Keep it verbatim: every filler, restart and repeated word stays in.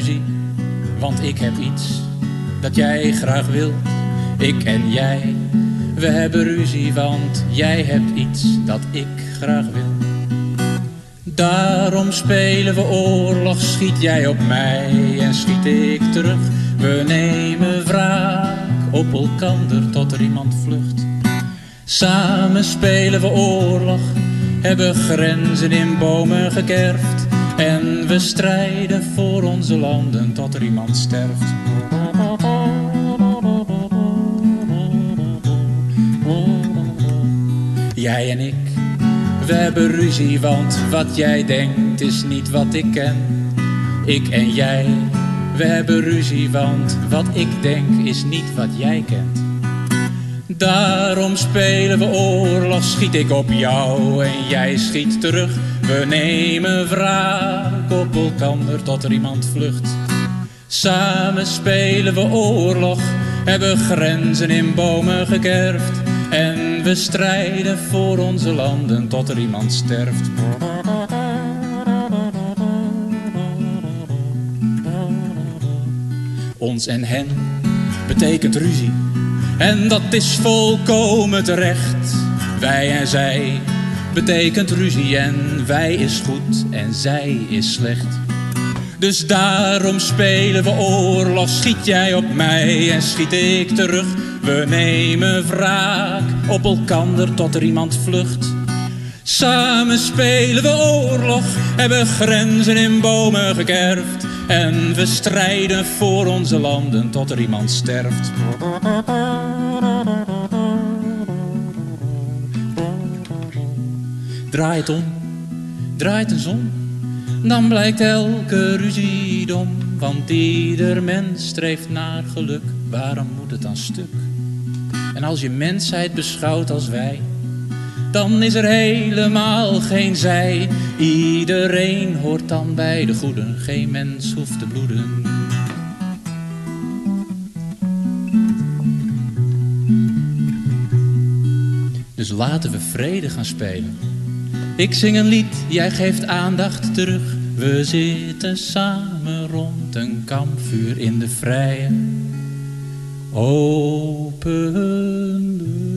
ruzie, want ik heb iets dat jij graag wilt. Ik en jij, we hebben ruzie, want jij hebt iets dat ik graag wil. Daarom spelen we oorlog, schiet jij op mij en schiet ik terug. We nemen wraak op elkander tot er iemand vlucht. Samen spelen we oorlog, hebben grenzen in bomen gekerfd. En we strijden voor onze landen tot er iemand sterft. Jij en ik, we hebben ruzie, want wat jij denkt is niet wat ik ken. Ik en jij, we hebben ruzie, want wat ik denk is niet wat jij kent. Daarom spelen we oorlog, schiet ik op jou en jij schiet terug. We nemen wraak op elkander tot er iemand vlucht. Samen spelen we oorlog, hebben grenzen in bomen gekerfd. En we strijden voor onze landen tot er iemand sterft. Ons en hen betekent ruzie, en dat is volkomen terecht. Wij en zij betekent ruzie, en wij is goed en zij is slecht. Dus daarom spelen we oorlog, schiet jij op mij en schiet ik terug. We nemen wraak op elkander tot er iemand vlucht. Samen spelen we oorlog, hebben grenzen in bomen gekerfd. En we strijden voor onze landen tot er iemand sterft. Draai het om, draai het eens om, dan blijkt elke ruzie dom. Want ieder mens streeft naar geluk, waarom moet het dan stuk? En als je mensheid beschouwt als wij, dan is er helemaal geen zij. Iedereen hoort dan bij de goeden, geen mens hoeft te bloeden. Dus laten we vrede gaan spelen. Ik zing een lied, jij geeft aandacht terug. We zitten samen rond een kampvuur in de vrije, open lucht.